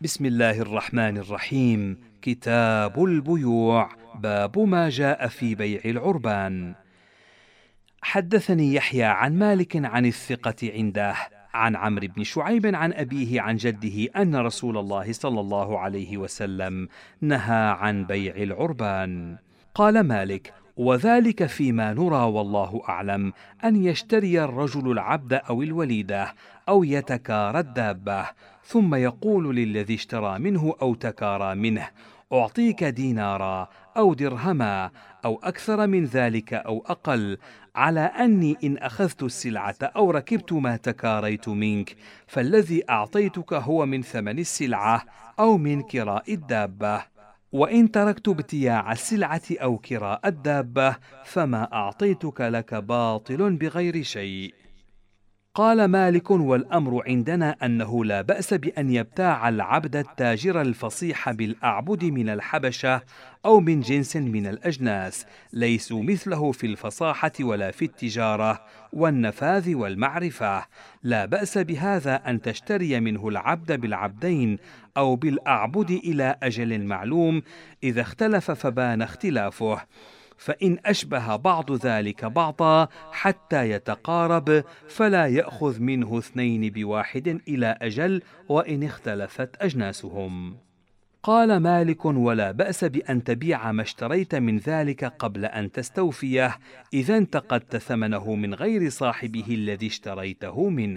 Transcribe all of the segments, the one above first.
بسم الله الرحمن الرحيم. كتاب البيوع. باب ما جاء في بيع العربان. حدثني يحيى عن مالك عن الثقة عنده عن عمرو بن شعيب عن أبيه عن جده أن رسول الله صلى الله عليه وسلم نهى عن بيع العربان. قال مالك: وذلك فيما نرى والله أعلم، أن يشتري الرجل العبد أو الوليدة أو يتكارى الدابة، ثم يقول للذي اشترى منه أو تكارى منه: أعطيك دينارا أو درهما أو أكثر من ذلك أو أقل، على أني إن أخذت السلعة أو ركبت ما تكاريت منك، فالذي أعطيتك هو من ثمن السلعة أو من كراء الدابة، وإن تركت ابتياع السلعة أو كراء الدابة فما أعطيتك لك باطل بغير شيء. قال مالك: والأمر عندنا أنه لا بأس بأن يبتاع العبد التاجر الفصيح بالأعبد من الحبشة أو من جنس من الأجناس ليسوا مثله في الفصاحة ولا في التجارة والنفاذ والمعرفة، لا بأس بهذا أن تشتري منه العبد بالعبدين أو بالأعبد إلى أجل معلوم، إذا اختلف فبان اختلافه، فإن أشبه بعض ذلك بعضا حتى يتقارب فلا يأخذ منه اثنين بواحد إلى أجل وإن اختلفت أجناسهم. قال مالك: ولا بأس بأن تبيع ما اشتريت من ذلك قبل أن تستوفيه، إذا انتقدت ثمنه من غير صاحبه الذي اشتريته منه.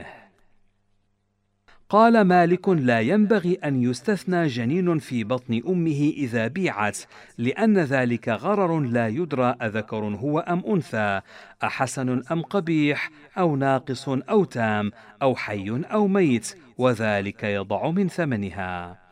قال مالك: لا ينبغي أن يستثنى جنين في بطن أمه إذا بيعت، لأن ذلك غرر لا يدرى أذكر هو أم أنثى، أحسن أم قبيح، أو ناقص أو تام، أو حي أو ميت، وذلك يضع من ثمنها.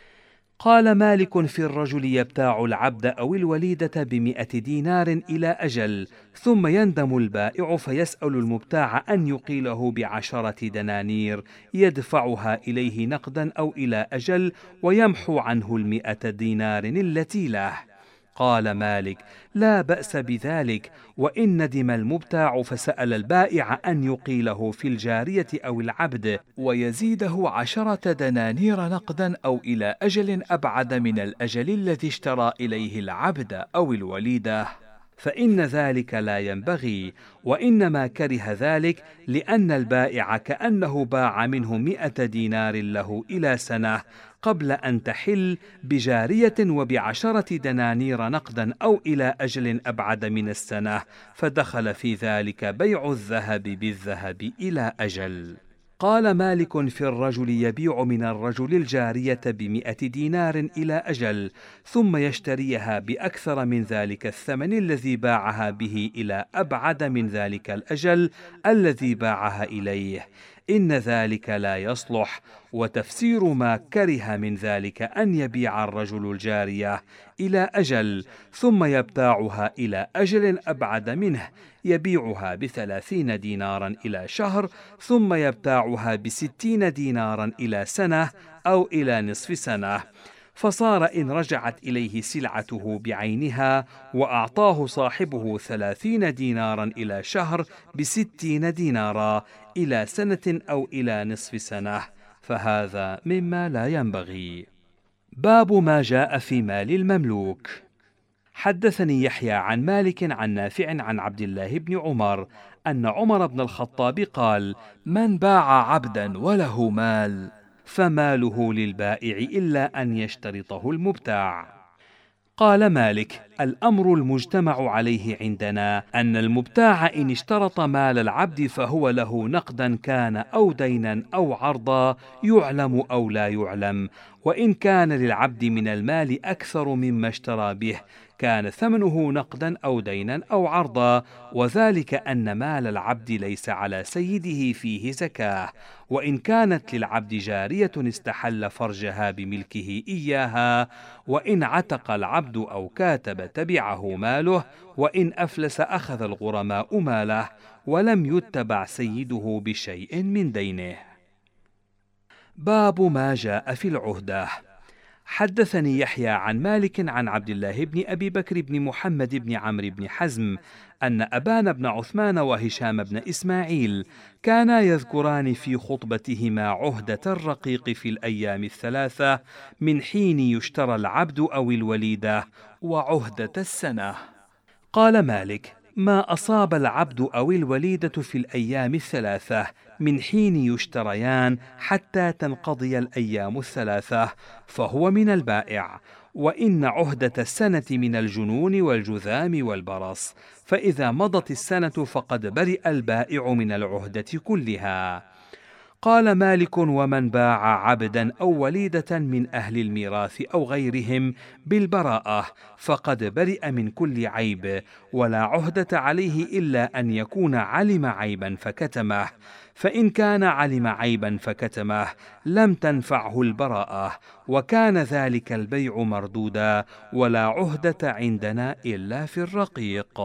قال مالك: في الرجل يبتاع العبد أو الوليدة ب100 دينار إلى أجل، ثم يندم البائع فيسأل المبتاع أن يقيله ب10 دنانير يدفعها إليه نقدا أو إلى أجل، ويمحو عنه 100 دينار التي له. قال مالك: لا بأس بذلك، وإن ندم المبتاع فسأل البائع أن يقيله في الجارية أو العبد ويزيده 10 دنانير نقدا أو إلى أجل أبعد من الأجل الذي اشترى إليه العبد أو الوليدة، فإن ذلك لا ينبغي، وإنما كره ذلك لأن البائع كأنه باع منه 100 دينار له إلى سنة قبل أن تحل بجارية وب10 دنانير نقدا أو إلى أجل أبعد من السنة، فدخل في ذلك بيع الذهب بالذهب إلى أجل. قال مالك: في الرجل يبيع من الرجل الجارية ب100 دينار إلى أجل، ثم يشتريها بأكثر من ذلك الثمن الذي باعها به إلى أبعد من ذلك الأجل الذي باعها إليه، إن ذلك لا يصلح. وتفسير ما كره من ذلك أن يبيع الرجل الجارية إلى أجل ثم يبتاعها إلى أجل أبعد منه، يبيعها ب30 دينارا إلى شهر، ثم يبتاعها ب60 دينارا إلى سنة أو إلى نصف سنة، فصار إن رجعت إليه سلعته بعينها وأعطاه صاحبه 30 دينارا إلى شهر ب60 دينارا إلى سنة أو إلى نصف سنة، فهذا مما لا ينبغي. باب ما جاء في مال المملوك. حدثني يحيى عن مالك عن نافع عن عبد الله بن عمر أن عمر بن الخطاب قال: من باع عبدا وله مال فماله للبائع إلا أن يشترطه المبتاع. قال مالك: الأمر المجتمع عليه عندنا أن المبتاع إن اشترط مال العبد فهو له نقدا كان أو دينا أو عرضا، يعلم أو لا يعلم، وإن كان للعبد من المال أكثر مما اشترى به كان ثمنه نقدا أو دينا أو عرضا، وذلك أن مال العبد ليس على سيده فيه زكاة، وإن كانت للعبد جارية استحل فرجها بملكه إياها، وإن عتق العبد أو كاتب تبعه ماله، وإن أفلس أخذ الغرماء ماله، ولم يتبع سيده بشيء من دينه. باب ما جاء في العهدة. حدثني يحيى عن مالك عن عبد الله بن أبي بكر بن محمد بن عمرو بن حزم أن أبان بن عثمان وهشام بن إسماعيل كانا يذكران في خطبتهما عهدة الرقيق في الأيام الثلاثة من حين يشترى العبد أو الوليدة وعهدة السنة. قال مالك: ما أصاب العبد أو الوليدة في الأيام الثلاثة من حين يشتريان حتى تنقضي الأيام الثلاثة فهو من البائع، وإن عهدة السنة من الجنون والجذام والبرص، فإذا مضت السنة فقد برئ البائع من العهدة كلها. قال مالك: ومن باع عبدا أو وليدة من أهل الميراث أو غيرهم بالبراءة فقد برئ من كل عيب، ولا عهدة عليه إلا أن يكون علم عيبا فكتمه، فإن كان علم عيبا فكتمه لم تنفعه البراءة، وكان ذلك البيع مردودا، ولا عهدة عندنا إلا في الرقيق.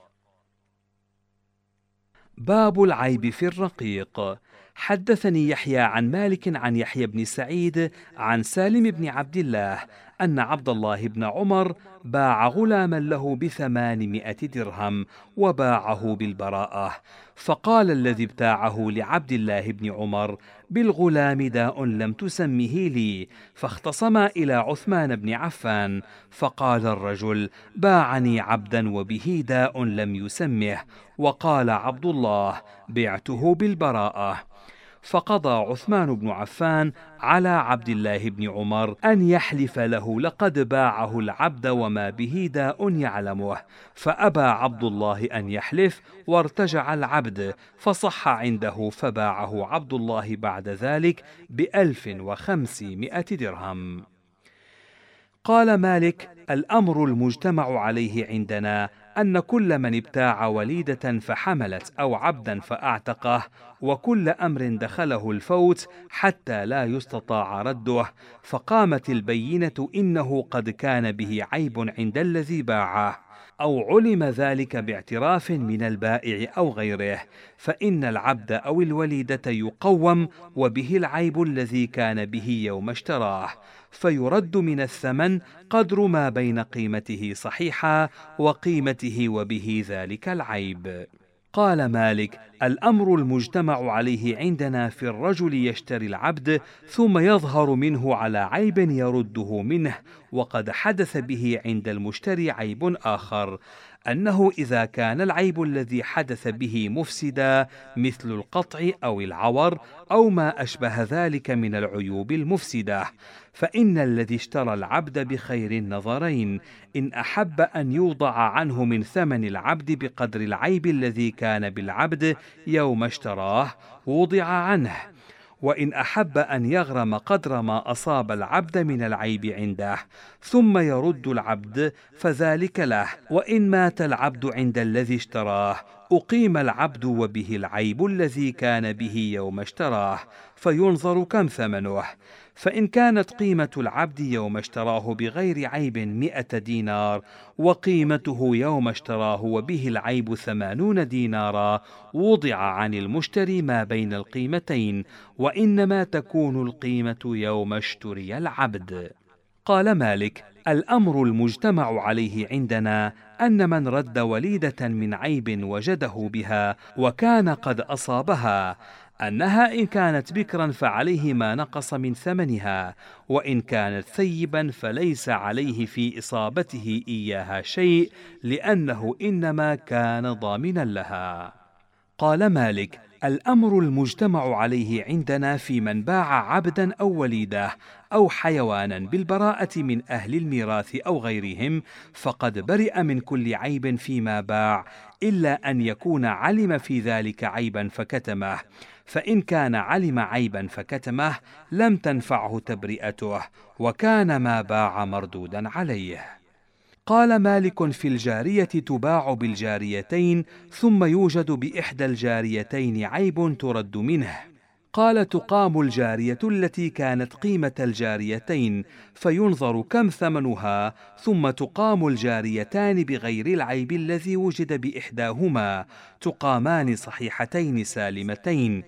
باب العيب في الرقيق. حدثني يحيى عن مالك عن يحيى بن سعيد عن سالم بن عبد الله أن عبد الله بن عمر باع غلاما له ب800 درهم وباعه بالبراءة، فقال الذي ابتاعه لعبد الله بن عمر: بالغلام داء لم تسمه لي، فاختصما إلى عثمان بن عفان، فقال الرجل: باعني عبدا وبه داء لم يسمه، وقال عبد الله: بعته بالبراءة. فقضى عثمان بن عفان على عبد الله بن عمر أن يحلف له لقد باعه العبد وما به داء يعلمه، فأبى عبد الله أن يحلف وارتجع العبد، فصح عنده، فباعه عبد الله بعد ذلك ب1500 درهم. قال مالك: الأمر المجتمع عليه عندنا أن كل من ابتاع وليدة فحملت أو عبدا فأعتقه، وكل أمر دخله الفوت حتى لا يستطاع رده، فقامت البينة إنه قد كان به عيب عند الذي باعه، أو علم ذلك باعتراف من البائع أو غيره، فإن العبد أو الوليدة يقوم وبه العيب الذي كان به يوم اشتراه، فيرد من الثمن قدر ما بين قيمته صحيحا وقيمته وبه ذلك العيب. قال مالك: الأمر المجتمع عليه عندنا في الرجل يشتري العبد ثم يظهر منه على عيب يرده منه، وقد حدث به عند المشتري عيب آخر، أنه إذا كان العيب الذي حدث به مفسدا مثل القطع أو العور أو ما أشبه ذلك من العيوب المفسدة، فإن الذي اشترى العبد بخير النظرين: إن أحب أن يوضع عنه من ثمن العبد بقدر العيب الذي كان بالعبد يوم اشتراه وضع عنه، وإن أحب أن يغرم قدر ما أصاب العبد من العيب عنده ثم يرد العبد فذلك له، وإن مات العبد عند الذي اشتراه أقيم العبد وبه العيب الذي كان به يوم اشتراه، فينظر كم ثمنه، فإن كانت قيمة العبد يوم اشتراه بغير عيب 100 دينار، وقيمته يوم اشتراه وبه العيب 80 دينارا، وضع عن المشتري ما بين القيمتين، وإنما تكون القيمة يوم اشتري العبد. قال مالك: الأمر المجتمع عليه عندنا أن من رد وليدة من عيب وجده بها وكان قد أصابها، أنها إن كانت بكرا فعليه ما نقص من ثمنها، وإن كانت ثيبا فليس عليه في إصابته إياها شيء، لأنه إنما كان ضامنا لها. قال مالك: الأمر المجتمع عليه عندنا في من باع عبدا أو وليدة أو حيوانا بالبراءة من أهل الميراث أو غيرهم، فقد برئ من كل عيب فيما باع، إلا أن يكون علم في ذلك عيبا فكتمه، فإن كان علم عيبا فكتمه لم تنفعه تبرئته، وكان ما باع مردودا عليه. قال مالك: في الجارية تباع بالجاريتين، ثم يوجد بإحدى الجاريتين عيب ترد منه. قال: تقام الجارية التي كانت قيمة الجاريتين، فينظر كم ثمنها، ثم تقام الجاريتان بغير العيب الذي وجد بإحداهما، تقامان صحيحتين سالمتين،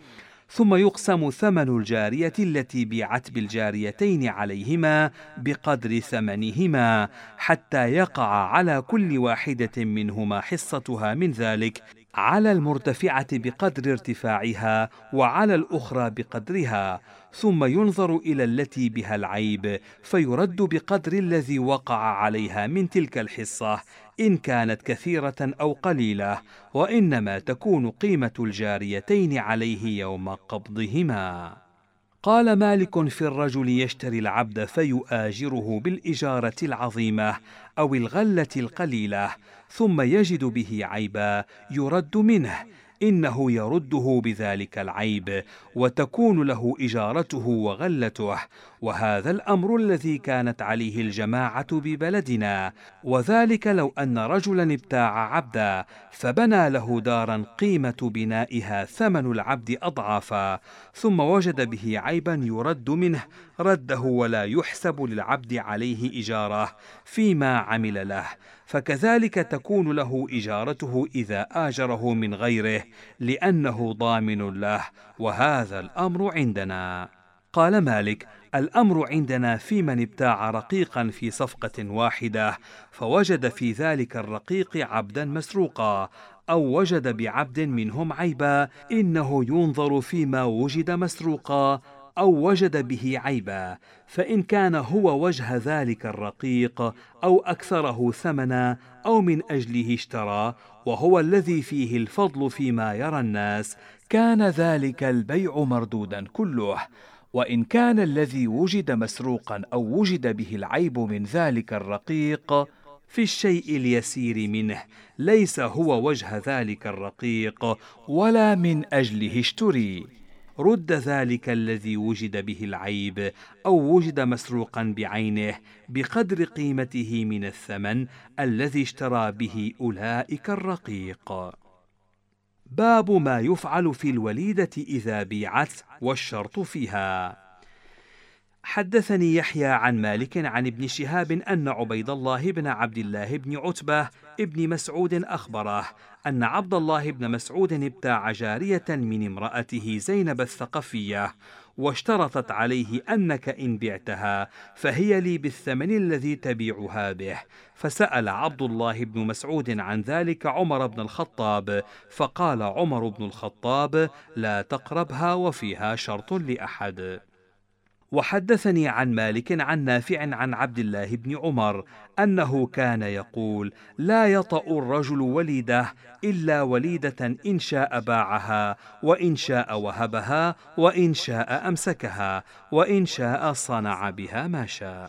ثم يقسم ثمن الجارية التي بيعت بالجاريتين عليهما بقدر ثمنهما، حتى يقع على كل واحدة منهما حصتها من ذلك، على المرتفعة بقدر ارتفاعها وعلى الأخرى بقدرها. ثم ينظر إلى التي بها العيب فيرد بقدر الذي وقع عليها من تلك الحصة، إن كانت كثيرة أو قليلة، وإنما تكون قيمة الجاريتين عليه يوم قبضهما. قال مالك في الرجل يشتري العبد فيؤاجره بالإجارة العظيمة أو الغلة القليلة، ثم يجد به عيبا يرد منه، إنه يرده بذلك العيب، وتكون له إجارته وغلته. وهذا الأمر الذي كانت عليه الجماعة ببلدنا، وذلك لو أن رجلا ابتاع عبدا فبنى له دارا قيمة بنائها ثمن العبد أضعافا، ثم وجد به عيبا يرد منه، رده ولا يحسب للعبد عليه إجارة فيما عمل له، فكذلك تكون له إجارته إذا آجره من غيره، لأنه ضامن له. وهذا الأمر عندنا. قال مالك: الأمر عندنا في من ابتاع رقيقا في صفقة واحدة، فوجد في ذلك الرقيق عبدا مسروقا، أو وجد بعبد منهم عيبا، إنه ينظر فيما وجد مسروقا أو وجد به عيبا، فإن كان هو وجه ذلك الرقيق أو أكثره ثمنا أو من أجله اشترى، وهو الذي فيه الفضل فيما يرى الناس، كان ذلك البيع مردودا كله. وإن كان الذي وجد مسروقا أو وجد به العيب من ذلك الرقيق في الشيء اليسير منه، ليس هو وجه ذلك الرقيق ولا من أجله اشتري، رد ذلك الذي وجد به العيب أو وجد مسروقا بعينه بقدر قيمته من الثمن الذي اشترى به أولئك الرقيق. باب ما يفعل في الوليدة إذا بيعت والشرط فيها. حدثني يحيى عن مالك عن ابن شهاب أن عبيد الله بن عبد الله بن عتبة ابن مسعود أخبره أن عبد الله بن مسعود ابتاع جارية من امرأته زينب الثقفية، واشترطت عليه: أنك إن بعتها فهي لي بالثمن الذي تبيعها به. فسأل عبد الله بن مسعود عن ذلك عمر بن الخطاب، فقال عمر بن الخطاب: لا تقربها وفيها شرط لأحد. وحدثني عن مالك عن نافع عن عبد الله بن عمر أنه كان يقول: لا يطأ الرجل وليدة إلا وليدة إن شاء باعها، وإن شاء وهبها، وإن شاء أمسكها، وإن شاء صنع بها ما شاء.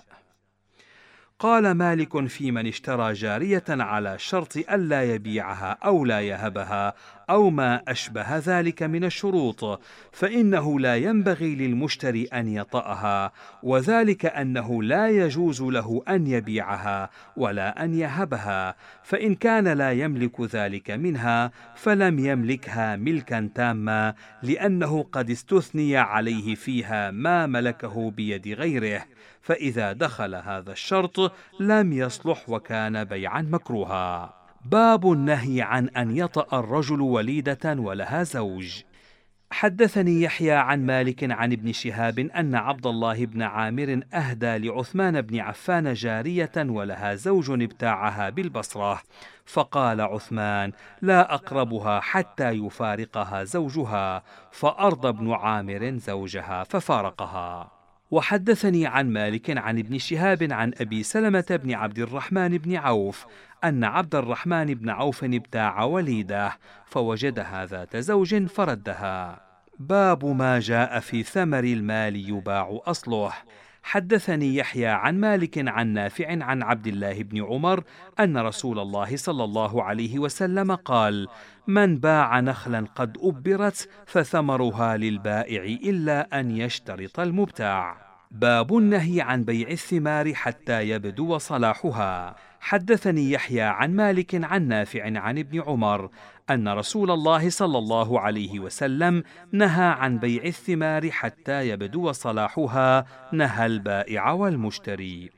قال مالك في من اشترى جارية على شرط ألا يبيعها أو لا يهبها أو ما أشبه ذلك من الشروط، فإنه لا ينبغي للمشتري أن يطأها، وذلك أنه لا يجوز له أن يبيعها ولا أن يهبها، فإن كان لا يملك ذلك منها فلم يملكها ملكا تاما، لأنه قد استثني عليه فيها ما ملكه بيد غيره، فإذا دخل هذا الشرط لم يصلح وكان بيعا مكروها. باب النهي عن أن يطأ الرجل وليدة ولها زوج. حدثني يحيى عن مالك عن ابن شهاب أن عبد الله بن عامر أهدى لعثمان بن عفان جارية ولها زوج ابتاعها بالبصرة، فقال عثمان: لا أقربها حتى يفارقها زوجها، فأرضى ابن عامر زوجها ففارقها. وحدثني عن مالك عن ابن شهاب عن أبي سلمة بن عبد الرحمن بن عوف أن عبد الرحمن بن عوف ابتاع وليدة فوجدها ذات زوج فردها. باب ما جاء في ثمر المال يباع أصله. حدثني يحيى عن مالك عن نافع عن عبد الله بن عمر أن رسول الله صلى الله عليه وسلم قال: من باع نخلا قد أبرت فثمرها للبائع إلا أن يشترط المبتاع. باب النهي عن بيع الثمار حتى يبدو صلاحها. حدثني يحيى عن مالك عن نافع عن ابن عمر أن رسول الله صلى الله عليه وسلم نهى عن بيع الثمار حتى يبدو صلاحها، نهى البائع والمشتري.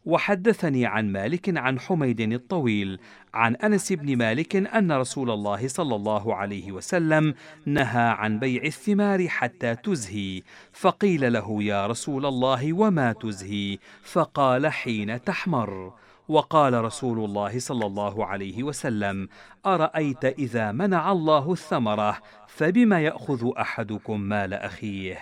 وحدثني عن مالك عن حميد الطويل عن أنس بن مالك أن رسول الله صلى الله عليه وسلم نهى عن بيع الثمار حتى تزهي، فقيل له: يا رسول الله، وما تزهي؟ فقال: حين تحمر. وقال رسول الله صلى الله عليه وسلم: أرأيت إذا منع الله الثمرة فبما يأخذ أحدكم مال أخيه؟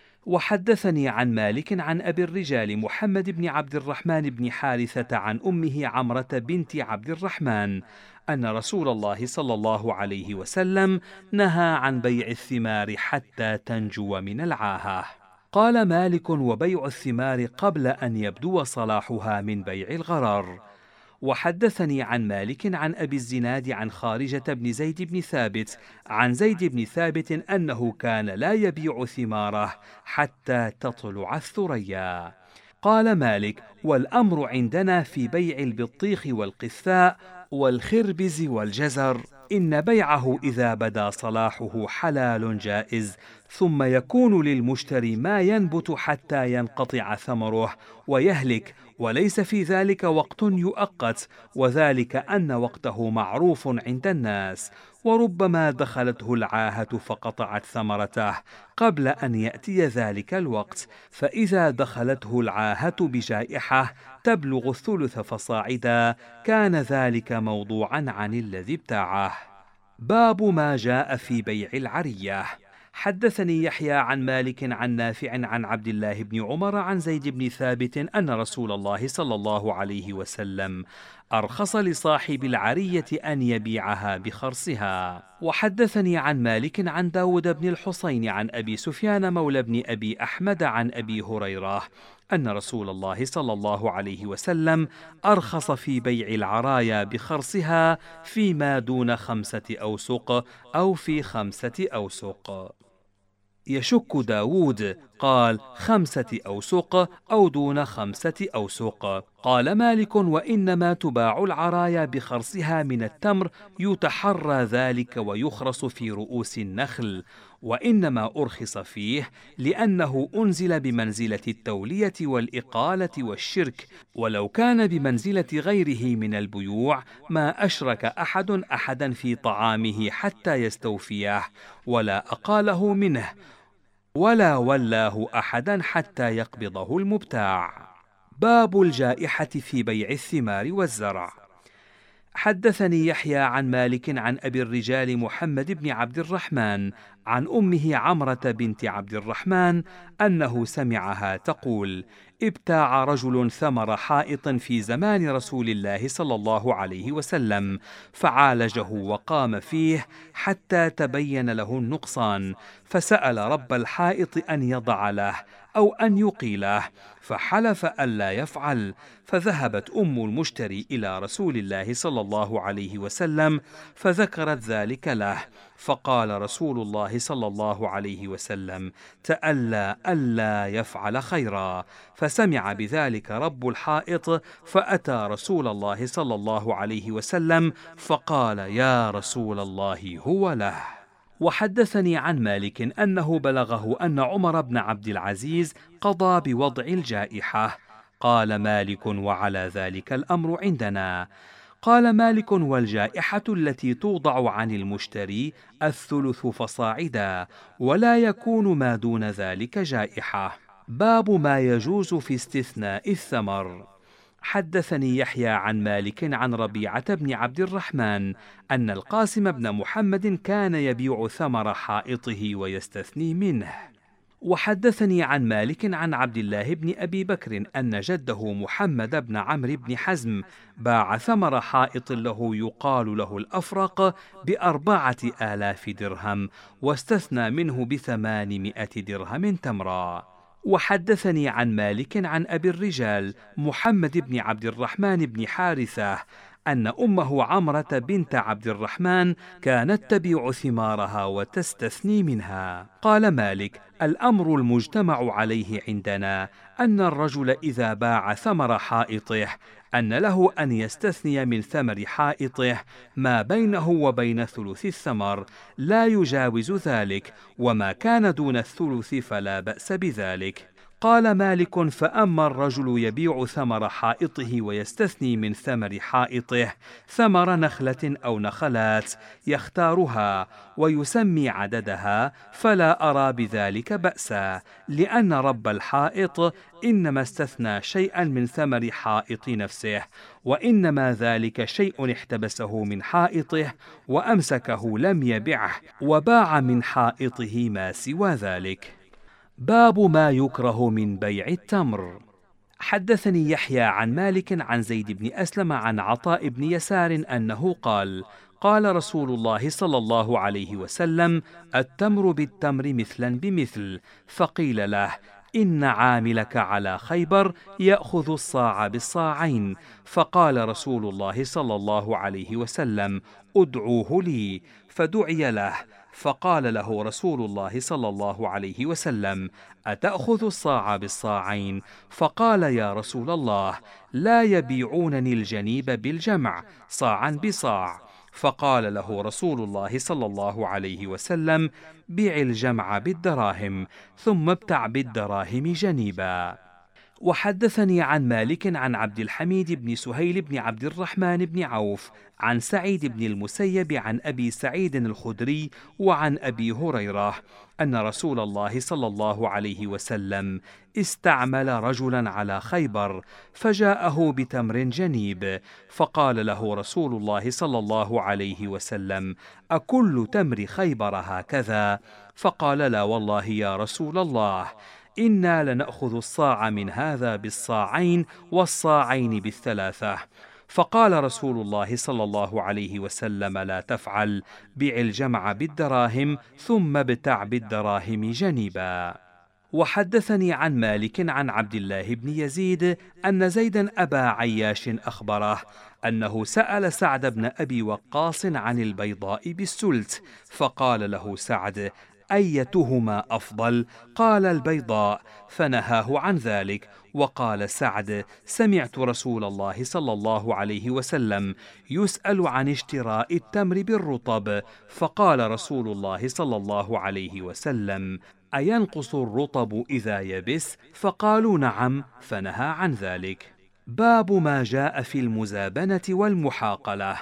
وحدثني عن مالك عن أبي الرجال محمد بن عبد الرحمن بن حارثة عن أمه عمرة بنت عبد الرحمن أن رسول الله صلى الله عليه وسلم نهى عن بيع الثمار حتى تنجو من العاهة. قال مالك: وبيع الثمار قبل أن يبدو صلاحها من بيع الغرر. وحدثني عن مالك عن أبي الزناد عن خارجة بن زيد بن ثابت عن زيد بن ثابت أنه كان لا يبيع ثماره حتى تطلع الثريا. قال مالك: والأمر عندنا في بيع البطيخ والقثاء والخربز والجزر، إن بيعه إذا بدا صلاحه حلال جائز، ثم يكون للمشتري ما ينبت حتى ينقطع ثمره ويهلك، وليس في ذلك وقت يؤقت، وذلك أن وقته معروف عند الناس، وربما دخلته العاهة فقطعت ثمرته قبل أن يأتي ذلك الوقت، فإذا دخلته العاهة بجائحة تبلغ الثلث فصاعدا كان ذلك موضوعا عن الذي ابتاعه. باب ما جاء في بيع العرية. حدثني يحيى عن مالك عن نافع عن عبد الله بن عمر عن زيد بن ثابت أن رسول الله صلى الله عليه وسلم أرخص لصاحب العرية أن يبيعها بخرصها. وحدثني عن مالك عن داود بن الحصين عن أبي سفيان مولى بن أبي أحمد عن أبي هريرة أن رسول الله صلى الله عليه وسلم أرخص في بيع العرايا بخرصها فيما دون 5 أوسق أو في 5 أوسق. يشك داود قال 5 أوسق أو دون 5 أوسق. قال مالك: وإنما تباع العرايا بخرصها من التمر يتحرى ذلك ويخرص في رؤوس النخل، وإنما أرخص فيه لأنه أنزل بمنزلة التولية والإقالة والشرك، ولو كان بمنزلة غيره من البيوع ما أشرك أحد أحدا في طعامه حتى يستوفيه، ولا أقاله منه، ولا ولاه أحدا حتى يقبضه المبتاع. باب الجائحة في بيع الثمار والزرع. حدثني يحيى عن مالك عن أبي الرجال محمد بن عبد الرحمن عن أمه عمرة بنت عبد الرحمن أنه سمعها تقول: ابتاع رجل ثمر حائط في زمان رسول الله صلى الله عليه وسلم، فعالجه وقام فيه حتى تبين له النقصان، فسأل رب الحائط أن يضع له أو أن يقيله، فحلف ألا يفعل، فذهبت أم المشتري إلى رسول الله صلى الله عليه وسلم فذكرت ذلك له، فقال رسول الله صلى الله عليه وسلم: تألى ألا يفعل خيرا، فسمع بذلك رب الحائط فأتى رسول الله صلى الله عليه وسلم فقال: يا رسول الله، هو له. وحدثني عن مالك أنه بلغه أن عمر بن عبد العزيز قضى بوضع الجائحة. قال مالك: وعلى ذلك الأمر عندنا. قال مالك: والجائحة التي توضع عن المشتري 1/3 فصاعدا، ولا يكون ما دون ذلك جائحة. باب ما يجوز في استثناء الثمر. حدثني يحيى عن مالك عن ربيعة بن عبد الرحمن أن القاسم بن محمد كان يبيع ثمر حائطه ويستثني منه. وحدثني عن مالك عن عبد الله بن أبي بكر أن جده محمد بن عمرو بن حزم باع ثمر حائط له يقال له الأفرق ب4,000 درهم، واستثنى منه ب800 درهم تمرا. وحدثني عن مالك عن أبي الرجال محمد بن عبد الرحمن بن حارثة أن أمه عمرة بنت عبد الرحمن كانت تبيع ثمارها وتستثني منها. قال مالك: الأمر المجتمع عليه عندنا أن الرجل إذا باع ثمر حائطه أن له أن يستثني من ثمر حائطه ما بينه وبين ثلث الثمر، لا يجاوز ذلك، وما كان دون الثلث فلا بأس بذلك. قال مالك: فأما الرجل يبيع ثمر حائطه ويستثني من ثمر حائطه ثمر نخلة أو نخلات يختارها ويسمي عددها، فلا أرى بذلك بأسا، لأن رب الحائط إنما استثنى شيئا من ثمر حائط نفسه، وإنما ذلك شيء احتبسه من حائطه وأمسكه لم يبعه، وباع من حائطه ما سوى ذلك. باب ما يكره من بيع التمر. حدثني يحيى عن مالك عن زيد بن أسلم عن عطاء بن يسار أنه قال: قال رسول الله صلى الله عليه وسلم: التمر بالتمر مثلا بمثل. فقيل له: إن عاملك على خيبر يأخذ الصاع بالصاعين. فقال رسول الله صلى الله عليه وسلم: ادعوه لي. فدعي له، فقال له رسول الله صلى الله عليه وسلم: أتأخذ الصاع بالصاعين؟ فقال: يا رسول الله، لا يبيعونني الجنيب بالجمع صاعا بصاع. فقال له رسول الله صلى الله عليه وسلم: بيع الجمع بالدراهم، ثم ابتع بالدراهم جنيبا. وحدثني عن مالك عن عبد الحميد بن سهيل بن عبد الرحمن بن عوف عن سعيد بن المسيب عن أبي سعيد الخدري وعن أبي هريرة أن رسول الله صلى الله عليه وسلم استعمل رجلا على خيبر، فجاءه بتمر جنيب، فقال له رسول الله صلى الله عليه وسلم: أكل تمر خيبر هكذا؟ فقال: لا والله يا رسول الله، إنا لنأخذ الصاع من هذا بالصاعين والصاعين بالثلاثة. فقال رسول الله صلى الله عليه وسلم: لا تفعل، بع الجمع بالدراهم ثم ابتع بالدراهم جنيبا. وحدثني عن مالك عن عبد الله بن يزيد أن زيدا أبا عياش أخبره أنه سأل سعد بن أبي وقاص عن البيضاء بالسلت، فقال له سعد: أيتهما أفضل؟ قال: البيضاء، فنهاه عن ذلك. وقال سعد: سمعت رسول الله صلى الله عليه وسلم يسأل عن اشتراء التمر بالرطب، فقال رسول الله صلى الله عليه وسلم: أينقص الرطب إذا يبس؟ فقالوا: نعم، فنهى عن ذلك. باب ما جاء في المزابنة والمحاقلة.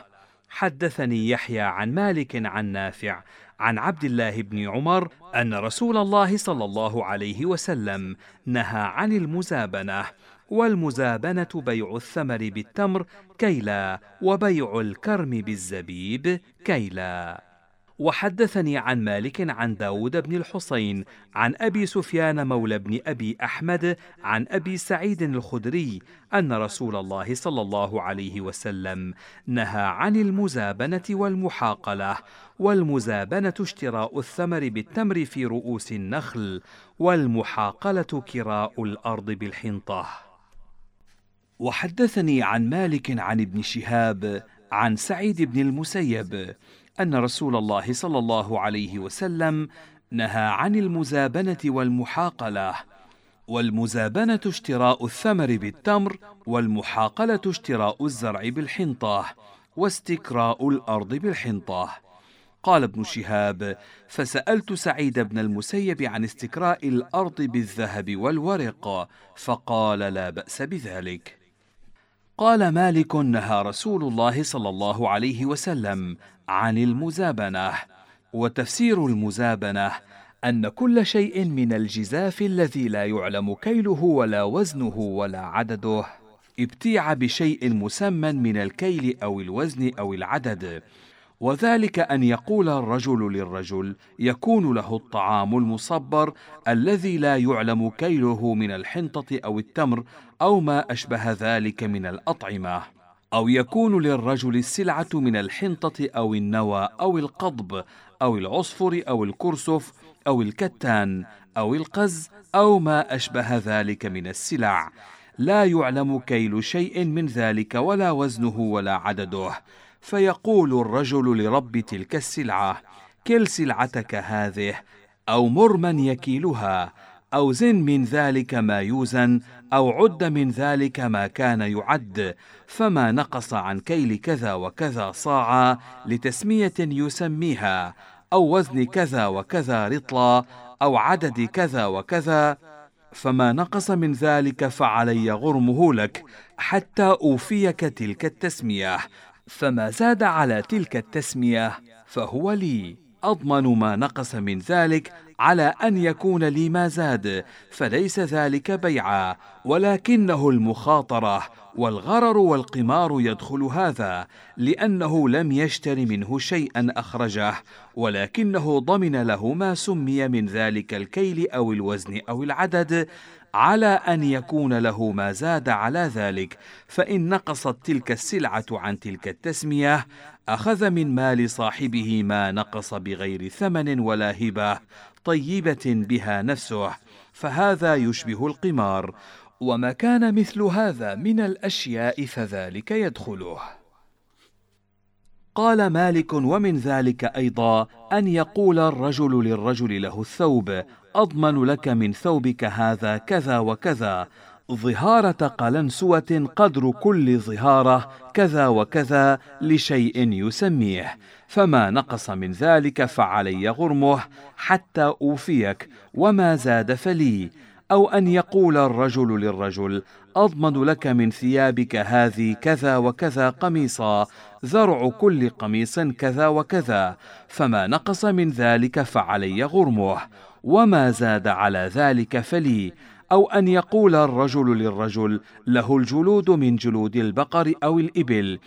حدثني يحيى عن مالك عن نافع عن عبد الله بن عمر أن رسول الله صلى الله عليه وسلم نهى عن المزابنة. والمزابنة بيع الثمر بالتمر كيلا، وبيع الكرم بالزبيب كيلا. وحدثني عن مالك عن داود بن الحصين عن أبي سفيان مولى بن أبي أحمد عن أبي سعيد الخدري أن رسول الله صلى الله عليه وسلم نهى عن المزابنة والمحاقلة. والمزابنة اشتراء الثمر بالتمر في رؤوس النخل، والمحاقلة كراء الأرض بالحنطة. وحدثني عن مالك عن ابن شهاب عن سعيد بن المسيب أن رسول الله صلى الله عليه وسلم نهى عن المزابنة والمحاقلة. والمزابنة اشتراء الثمر بالتمر، والمحاقلة اشتراء الزرع بالحنطة، واستكراء الأرض بالحنطة. قال ابن شهاب: فسألت سعيد بن المسيب عن استكراء الأرض بالذهب والورق، فقال: لا بأس بذلك. قال مالك: نهى رسول الله صلى الله عليه وسلم عن المزابنة. وتفسير المزابنة أن كل شيء من الجزاف الذي لا يعلم كيله ولا وزنه ولا عدده ابتيع بشيء مسمى من الكيل أو الوزن أو العدد، وذلك أن يقول الرجل للرجل: يكون له الطعام المصبر الذي لا يعلم كيله من الحنطة أو التمر أو ما أشبه ذلك من الأطعمة، أو يكون للرجل السلعة من الحنطة أو النوى أو القضب أو العصفر أو الكرسف أو الكتان أو القز أو ما أشبه ذلك من السلع، لا يعلم كيل شيء من ذلك ولا وزنه ولا عدده، فيقول الرجل لرب تلك السلعة: كل سلعتك هذه، أو مر من يكيلها، أو زن من ذلك ما يوزن، أو عد من ذلك ما كان يعد، فما نقص عن كيل كذا وكذا صاعا لتسمية يسميها، أو وزن كذا وكذا رطلا، أو عدد كذا وكذا، فما نقص من ذلك فعلي غرمه لك حتى أوفيك تلك التسمية، فما زاد على تلك التسمية فهو لي، أضمن ما نقص من ذلك على أن يكون لي ما زاد، فليس ذلك بيعا ولكنه المخاطرة، والغرر والقمار يدخل هذا، لأنه لم يشتر منه شيئا أخرجه، ولكنه ضمن له ما سمي من ذلك الكيل أو الوزن أو العدد، على أن يكون له ما زاد على ذلك، فإن نقصت تلك السلعة عن تلك التسمية أخذ من مال صاحبه ما نقص بغير ثمن ولا هبة طيبة بها نفسه، فهذا يشبه القمار، وما كان مثل هذا من الأشياء فذلك يدخله. قال مالك: ومن ذلك أيضا أن يقول الرجل للرجل له الثوب: أضمن لك من ثوبك هذا كذا وكذا، ظهارة قلنسوة قدر كل ظهارة كذا وكذا لشيء يسميه، فما نقص من ذلك فعلي غرمه حتى أوفيك، وما زاد فلي. أو أن يقول الرجل للرجل: أضمن لك من ثيابك هذه كذا وكذا قميصا، ذرع كل قميص كذا وكذا، فما نقص من ذلك فعلي غرمه، وما زاد على ذلك فلي. أو أن يقول الرجل للرجل: له الجلود من جلود البقر أو الإبل،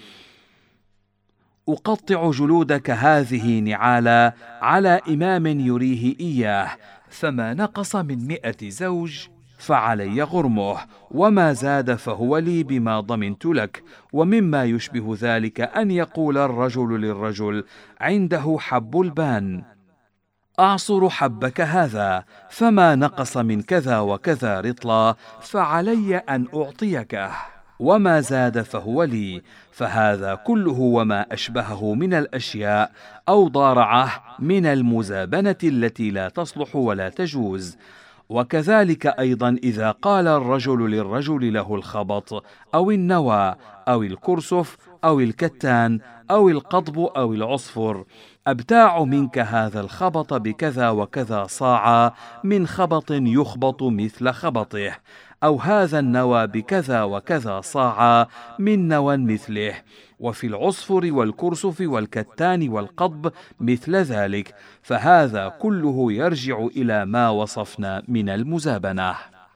أقطع جلودك هذه نعالا على إمام يريه إياه، فما نقص من 100 زوج فعلي غرمه، وما زاد فهو لي بما ضمنت لك. ومما يشبه ذلك أن يقول الرجل للرجل: عنده حب البان، أعصر حبك هذا، فما نقص من كذا وكذا رطلا فعلي أن أعطيكه، وما زاد فهو لي، فهذا كله وما أشبهه من الأشياء أو ضارعه من المزابنة التي لا تصلح ولا تجوز. وكذلك أيضا إذا قال الرجل للرجل له الخبط أو النوى أو الكرسف أو الكتان أو القضب أو العصفر: أبتاع منك هذا الخبط بكذا وكذا صاعا من خبط يخبط مثل خبطه، أو هذا النوى بكذا وكذا صاعا من نوى مثله، وفي العصفر والكرسف والكتان والقضب مثل ذلك، فهذا كله يرجع إلى ما وصفنا من المزابنة.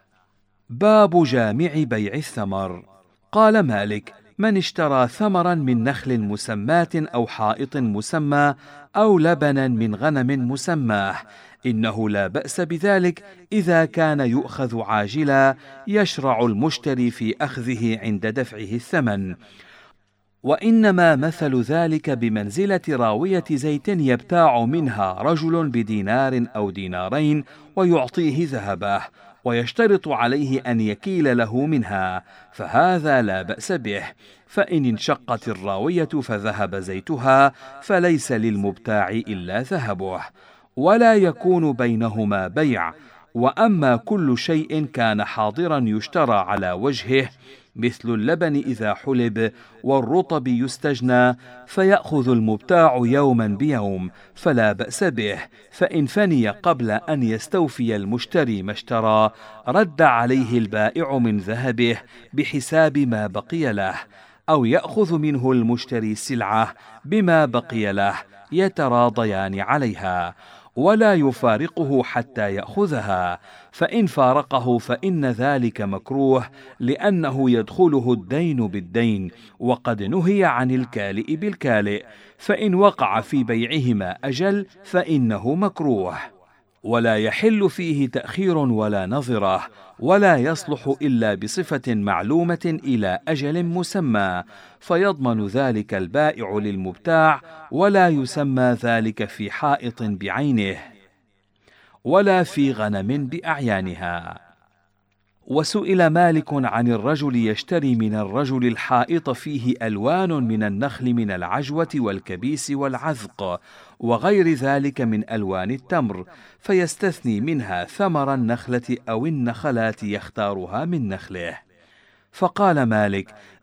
باب جامع بيع الثمر. قال مالك: من اشترى ثمرا من نخل مسماة أو حائط مسمى أو لبنا من غنم مسماه، إنه لا بأس بذلك إذا كان يؤخذ عاجلا، يشرع المشتري في أخذه عند دفعه الثمن. وإنما مثل ذلك بمنزلة راوية زيت يبتاع منها رجل بدينار أو دينارين ويعطيه ذهبه، ويشترط عليه أن يكيل له منها، فهذا لا بأس به، فإن انشقت الراوية فذهب زيتها فليس للمبتاع إلا ذهبه، ولا يكون بينهما بيع. وأما كل شيء كان حاضرا يشترى على وجهه، مثل اللبن إذا حلب والرطب يستجنى، فيأخذ المبتاع يوما بيوم، فلا بأس به، فإن فني قبل أن يستوفي المشتري ما اشترى رد عليه البائع من ذهبه بحساب ما بقي له، أو يأخذ منه المشتري السلعة بما بقي له يتراضيان عليها، ولا يفارقه حتى يأخذها، فإن فارقه فإن ذلك مكروه، لأنه يدخله الدين بالدين، وقد نهي عن الكالئ بالكالئ، فإن وقع في بيعهما أجل فإنه مكروه، ولا يحل فيه تأخير ولا نظرة، ولا يصلح إلا بصفة معلومة إلى أجل مسمى، فيضمن ذلك البائع للمبتاع، ولا يسمى ذلك في حائط بعينه ولا في غنم بأعيانها. وسئل مالك عن الرجل يشتري من الرجل الحائط فيه ألوان من النخل من العجوة والكبيس والعذق وغير ذلك من ألوان التمر، فيستثني منها ثمر النخلة أو النخلات يختارها من نخله. فقال مالك: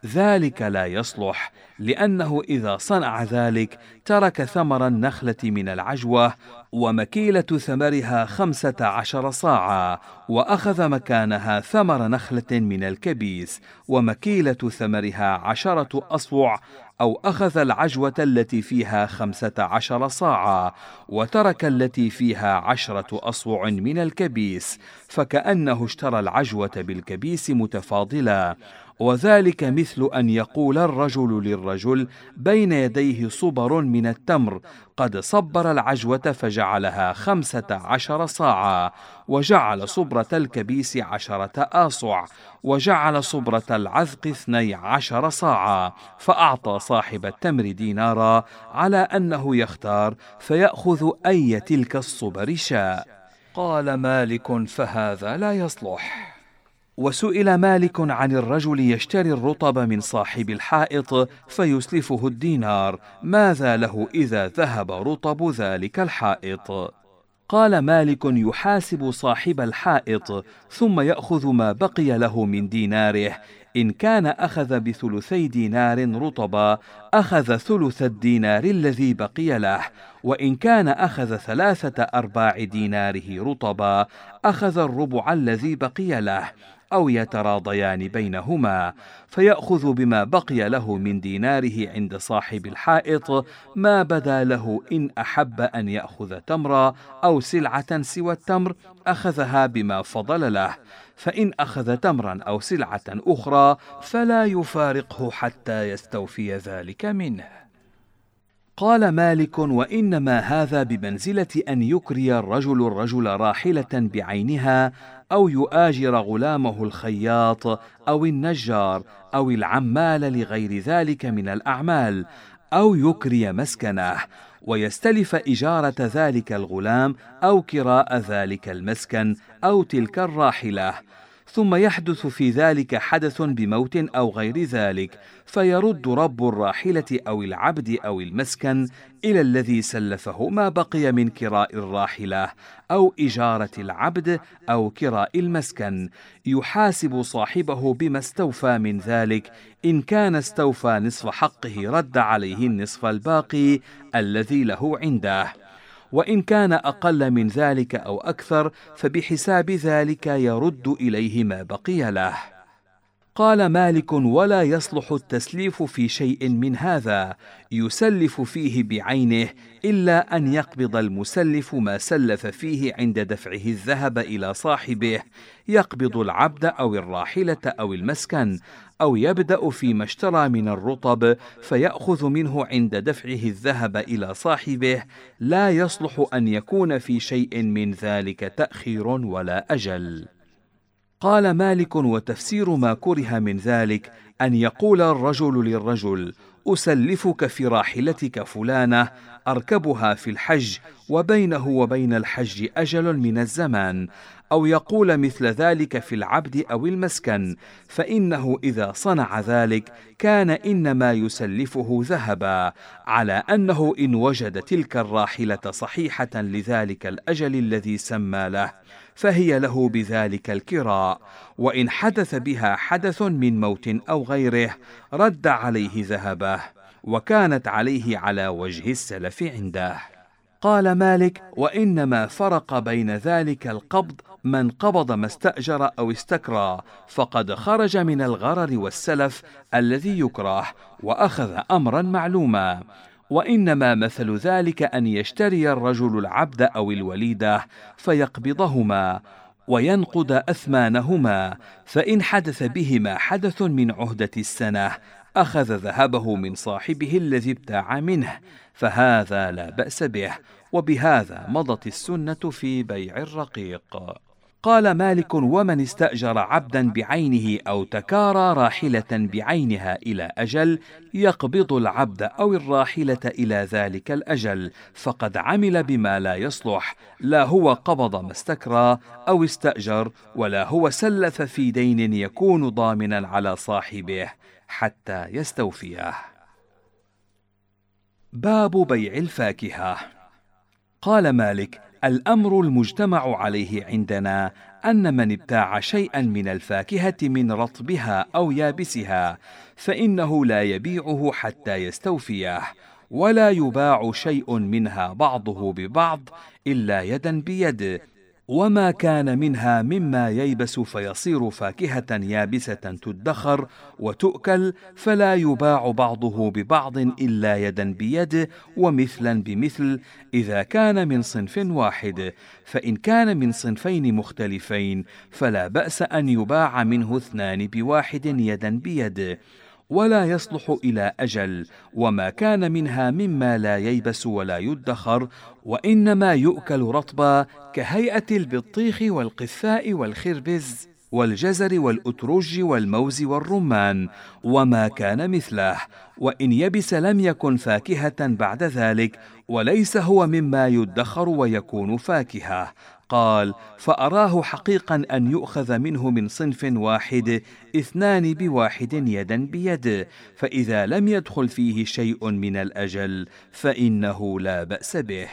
ذلك لا يصلح، لأنه إذا صنع ذلك ترك ثمر النخلة من العجوة ومكيلة ثمرها 15 صاعا، وأخذ مكانها ثمر نخلة من الكبيس ومكيلة ثمرها 10 أصوع، أو أخذ العجوة التي فيها 15 صاعا وترك التي فيها 10 أصوع من الكبيس، فكأنه اشترى العجوة بالكبيس متفاضلا. وذلك مثل أن يقول الرجل للرجل بين يديه صبر من التمر: قد صبر العجوة فجعلها 15 صاعا، وجعل صبرة الكبيس 10 آصع، وجعل صبرة العذق 12 صاعا، فأعطى صاحب التمر دينارا على أنه يختار فيأخذ أي تلك الصبر شاء. قال مالك: فهذا لا يصلح. وسئل مالك عن الرجل يشتري الرطب من صاحب الحائط فيسلفه الدينار: ماذا له إذا ذهب رطب ذلك الحائط؟ قال مالك: يحاسب صاحب الحائط ثم يأخذ ما بقي له من ديناره. إن كان أخذ بثلثي دينار رطبا أخذ ثلث الدينار الذي بقي له، وإن كان أخذ 3/4 ديناره رطبا أخذ الربع الذي بقي له، أو يتراضيان بينهما، فيأخذ بما بقي له من ديناره عند صاحب الحائط ما بدا له. إن أحب أن يأخذ تمرا أو سلعة سوى التمر أخذها بما فضل له، فإن أخذ تمرا أو سلعة أخرى فلا يفارقه حتى يستوفي ذلك منه. قال مالك: وإنما هذا بمنزلة أن يكري الرجل راحلة بعينها، أو يؤاجر غلامه الخياط أو النجار أو العمال لغير ذلك من الأعمال، أو يكري مسكنه ويستلف إجارة ذلك الغلام أو كراء ذلك المسكن أو تلك الراحلة، ثم يحدث في ذلك حدث بموت أو غير ذلك، فيرد رب الراحلة أو العبد أو المسكن إلى الذي سلفه ما بقي من كراء الراحلة أو إجارة العبد أو كراء المسكن، يحاسب صاحبه بما استوفى من ذلك. إن كان استوفى نصف حقه رد عليه النصف الباقي الذي له عنده، وإن كان أقل من ذلك أو أكثر فبحساب ذلك يرد إليه ما بقي له. قال مالك: ولا يصلح التسليف في شيء من هذا، يسلف فيه بعينه، إلا أن يقبض المسلف ما سلف فيه عند دفعه الذهب إلى صاحبه، يقبض العبد أو الراحلة أو المسكن، أو يبدأ فيما اشترى من الرطب فيأخذ منه عند دفعه الذهب إلى صاحبه. لا يصلح أن يكون في شيء من ذلك تأخير ولا أجل. قال مالك: وتفسير ما كره من ذلك أن يقول الرجل للرجل: أسلفك في راحلتك فلانة أركبها في الحج وبينه وبين الحج أجل من الزمان، أو يقول مثل ذلك في العبد أو المسكن، فإنه إذا صنع ذلك كان إنما يسلفه ذهبا، على أنه إن وجد تلك الراحلة صحيحة لذلك الأجل الذي سمى له فهي له بذلك الكراء، وإن حدث بها حدث من موت أو غيره رد عليه ذهبه، وكانت عليه على وجه السلف عنده. قال مالك: وإنما فرق بين ذلك القبض من قبض ما استأجر أو استكرى، فقد خرج من الغرر والسلف الذي يكره وأخذ أمرا معلوما. وإنما مثل ذلك أن يشتري الرجل العبد أو الوليدة فيقبضهما وينقض أثمانهما، فإن حدث بهما حدث من عهدة السنة أخذ ذهبه من صاحبه الذي ابتاع منه، فهذا لا بأس به، وبهذا مضت السنة في بيع الرقيق. قال مالك: ومن استأجر عبدا بعينه أو تكارى راحلة بعينها إلى أجل يقبض العبد أو الراحلة إلى ذلك الأجل، فقد عمل بما لا يصلح، لا هو قبض ما استكرى أو استأجر، ولا هو سلف في دين يكون ضامنا على صاحبه حتى يستوفيه. باب بيع الفاكهة. قال مالك: الأمر المجتمع عليه عندنا أن من ابتاع شيئا من الفاكهة من رطبها أو يابسها فإنه لا يبيعه حتى يستوفيه، ولا يباع شيء منها بعضه ببعض إلا يدا بيد، وما كان منها مما ييبس فيصير فاكهة يابسة تدخر وتؤكل فلا يباع بعضه ببعض إلا يدا بيد ومثلا بمثل إذا كان من صنف واحد. فإن كان من صنفين مختلفين فلا بأس أن يباع منه اثنان بواحد يدا بيد، ولا يصلح إلى أجل، وما كان منها مما لا ييبس ولا يدخر وإنما يؤكل رطبا كهيئة البطيخ والقثاء والخربز والجزر والأترج والموز والرمان، وما كان مثله، وإن يبس لم يكن فاكهة بعد ذلك، وليس هو مما يدخر ويكون فاكهة. قال: فأراه حقيقا أن يؤخذ منه من صنف واحد اثنان بواحد يدا بيد، فإذا لم يدخل فيه شيء من الأجل فإنه لا بأس به.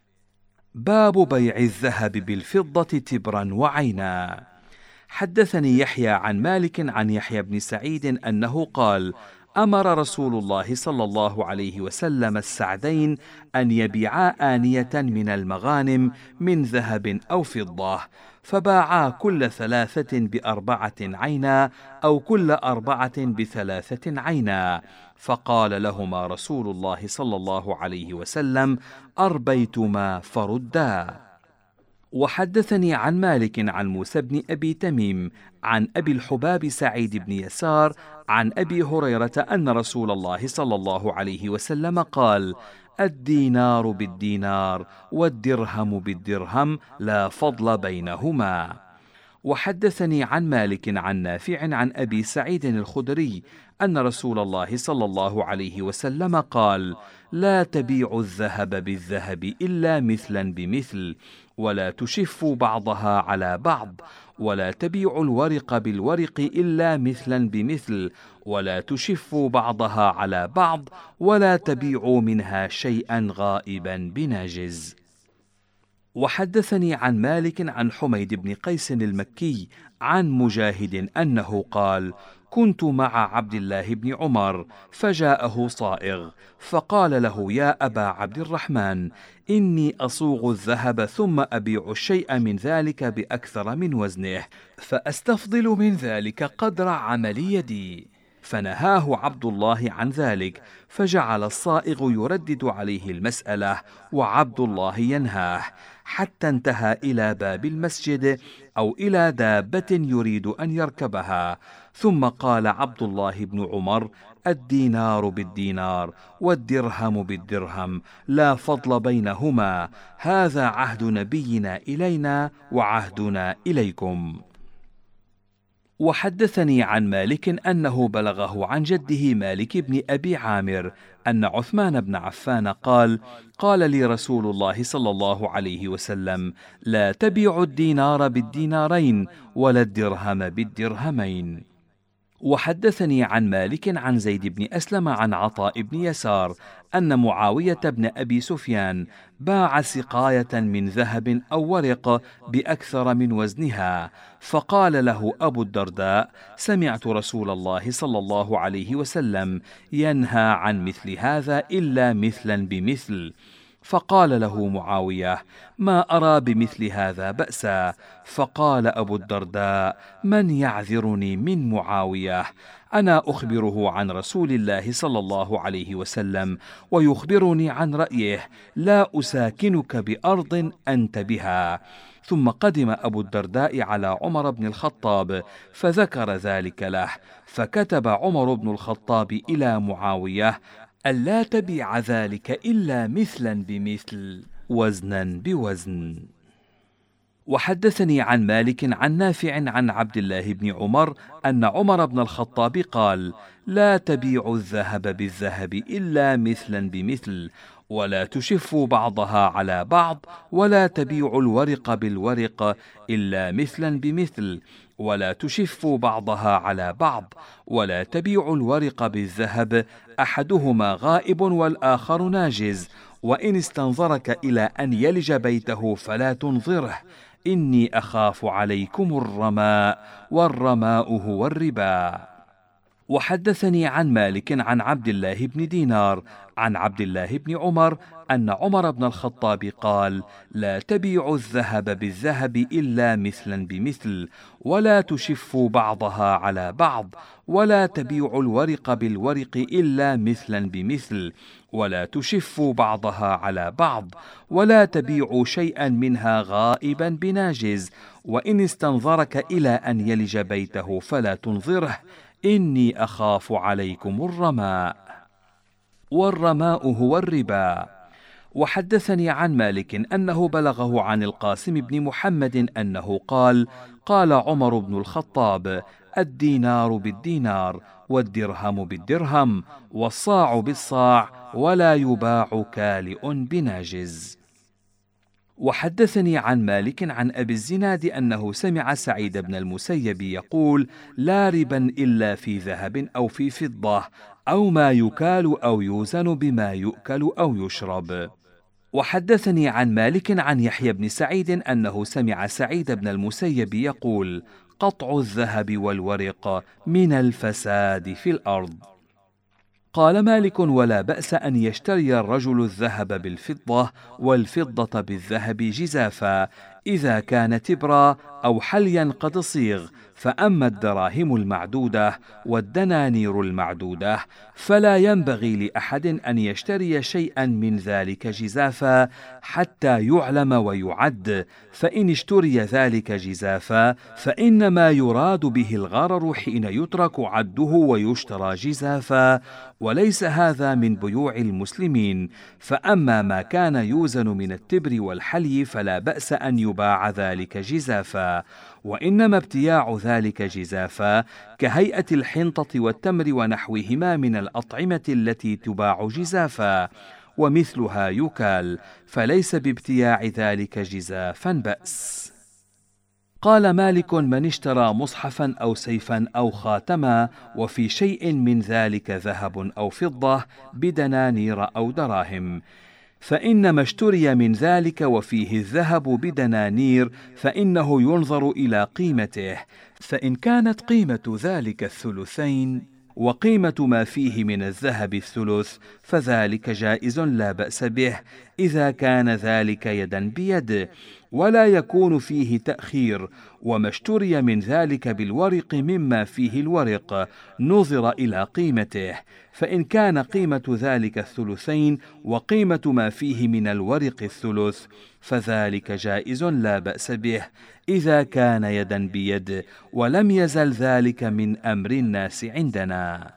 باب بيع الذهب بالفضة تبرا وعينا. حدثني يحيى عن مالك عن يحيى بن سعيد أنه قال: أمر رسول الله صلى الله عليه وسلم السعدين أن يبيعا آنية من المغانم من ذهب أو فضة، فباعا كل 3 ب4 عينا أو كل 4 ب3 عينا، فقال لهما رسول الله صلى الله عليه وسلم: أربيتما فردا. وحدثني عن مالك عن موسى بن أبي تميم عن أبي الحباب سعيد بن يسار عن أبي هريرة أن رسول الله صلى الله عليه وسلم قال: الدينار بالدينار والدرهم بالدرهم لا فضل بينهما. وحدثني عن مالك عن نافع عن أبي سعيد الخدري أن رسول الله صلى الله عليه وسلم قال: لا تبيعوا الذهب بالذهب إلا مثلا بمثل، ولا تشفوا بعضها على بعض، ولا تبيعوا الورق بالورق إلا مثلا بمثل، ولا تشفوا بعضها على بعض، ولا تبيعوا منها شيئا غائبا بناجز. وحدثني عن مالك عن حميد بن قيس المكي عن مجاهد أنه قال: كنت مع عبد الله بن عمر فجاءه صائغ فقال له: يا أبا عبد الرحمن، إني أصوغ الذهب ثم أبيع الشيء من ذلك بأكثر من وزنه، فأستفضل من ذلك قدر عمل يدي. فنهاه عبد الله عن ذلك، فجعل الصائغ يردد عليه المسألة وعبد الله ينهاه، حتى انتهى إلى باب المسجد أو إلى دابة يريد أن يركبها، ثم قال عبد الله بن عمر: الدينار بالدينار والدرهم بالدرهم لا فضل بينهما، هذا عهد نبينا إلينا وعهدنا إليكم. وحدثني عن مالك أنه بلغه عن جده مالك بن أبي عامر أن عثمان بن عفان قال: قال لي رسول الله صلى الله عليه وسلم: لا تبيعوا الدينار بالدينارين ولا الدرهم بالدرهمين. وحدثني عن مالك عن زيد بن أسلم عن عطاء بن يسار أن معاوية بن أبي سفيان باع سقاية من ذهب أو ورق بأكثر من وزنها، فقال له أبو الدرداء: سمعت رسول الله صلى الله عليه وسلم ينهى عن مثل هذا إلا مثلا بمثل. فقال له معاوية: ما أرى بمثل هذا بأسا. فقال أبو الدرداء: من يعذرني من معاوية؟ أنا أخبره عن رسول الله صلى الله عليه وسلم ويخبرني عن رأيه، لا أساكنك بأرض أنت بها. ثم قدم أبو الدرداء على عمر بن الخطاب فذكر ذلك له، فكتب عمر بن الخطاب إلى معاوية: ألا تبيع ذلك إلا مثلا بمثل وزنا بوزن. وحدثني عن مالك عن نافع عن عبد الله بن عمر أن عمر بن الخطاب قال: لا تبيعوا الذهب بالذهب إلا مثلا بمثل، ولا تشفوا بعضها على بعض، ولا تبيعوا الورق بالورق إلا مثلا بمثل، ولا تشفوا بعضها على بعض، ولا تبيعوا الورق بالذهب أحدهما غائب والآخر ناجز، وإن استنظرك إلى أن يلج بيته فلا تنظره، إني أخاف عليكم الرماء، والرماء هو الربا. وحدثني عن مالك عن عبد الله بن دينار عن عبد الله بن عمر أن عمر بن الخطاب قال: لا تبيعوا الذهب بالذهب إلا مثلا بمثل، ولا تشفوا بعضها على بعض، ولا تبيعوا الورق بالورق إلا مثلا بمثل، ولا تشفوا بعضها على بعض، ولا تبيعوا شيئا منها غائبا بناجز، وإن استنظرك إلى أن يلج بيته فلا تنظره، إني أخاف عليكم الرماء، والرماء هو الربا. وحدثني عن مالك أنه بلغه عن القاسم بن محمد أنه قال: قال عمر بن الخطاب: الدينار بالدينار، والدرهم بالدرهم، والصاع بالصاع، ولا يباع كالئ بناجز. وحدثني عن مالك عن أبي الزناد أنه سمع سعيد بن المسيب يقول: لا ربا إلا في ذهب أو في فضة، أو ما يكال أو يوزن بما يؤكل أو يشرب. وحدثني عن مالك عن يحيى بن سعيد أنه سمع سعيد بن المسيب يقول: قطع الذهب والورق من الفساد في الأرض. قال مالك: ولا بأس أن يشتري الرجل الذهب بالفضة، والفضة بالذهب جزافا، إذا كان تبرا أو حليا قد صيغ. فأما الدراهم المعدودة والدنانير المعدودة فلا ينبغي لأحد أن يشتري شيئا من ذلك جزافا حتى يعلم ويعد، فإن اشتري ذلك جزافا فإنما يراد به الغرر حين يترك عده ويشترى جزافا، وليس هذا من بيوع المسلمين. فأما ما كان يوزن من التبر والحلي فلا بأس أن يباع ذلك جزافا، وإنما ابتياع ذلك جزافا كهيئة الحنطة والتمر ونحوهما من الأطعمة التي تباع جزافا، ومثلها يكال، فليس بابتياع ذلك جزافا بأس. قال مالك: من اشترى مصحفا أو سيفا أو خاتما وفي شيء من ذلك ذهب أو فضة بدنانير أو دراهم، فإنما اشتري من ذلك وفيه الذهب بدنانير فإنه ينظر إلى قيمته، فإن كانت قيمة ذلك الثلثين وقيمة ما فيه من الذهب الثلث فذلك جائز لا بأس به، إذا كان ذلك يدا بيد، ولا يكون فيه تأخير. وما اشتري من ذلك بالورق مما فيه الورق نظر إلى قيمته، فإن كان قيمة ذلك الثلثين وقيمة ما فيه من الورق الثلث فذلك جائز لا بأس به، إذا كان يدا بيد، ولم يزل ذلك من أمر الناس عندنا.